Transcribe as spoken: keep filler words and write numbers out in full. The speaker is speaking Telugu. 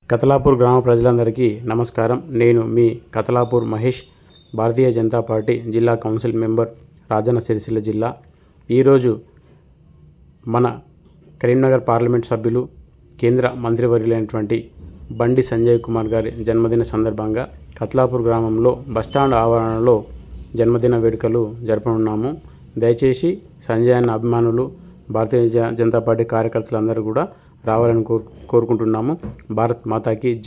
కతలాపూర్ గ్రామ ప్రజలందరికీ నమస్కారం. నేను మీ కతలాపూర్ మహేష్, భారతీయ జనతా పార్టీ జిల్లా కౌన్సిల్ మెంబర్, రాజన్న సిరిసిల్ల జిల్లా. ఈరోజు మన కరీంనగర్ పార్లమెంట్ సభ్యులు, కేంద్ర మంత్రివర్యులైనటువంటి బండి సంజయ్ కుమార్ గారి జన్మదిన సందర్భంగా కతలాపూర్ గ్రామంలో బస్టాండ్ ఆవరణలో జన్మదిన వేడుకలు జరపనున్నాము. దయచేసి సంజయ్ అన్న అభిమానులు, భారతీయ జనతా పార్టీ కార్యకర్తలందరూ కూడా రావాలని కోరుకుంటున్నాము. భారత్ మాతాకి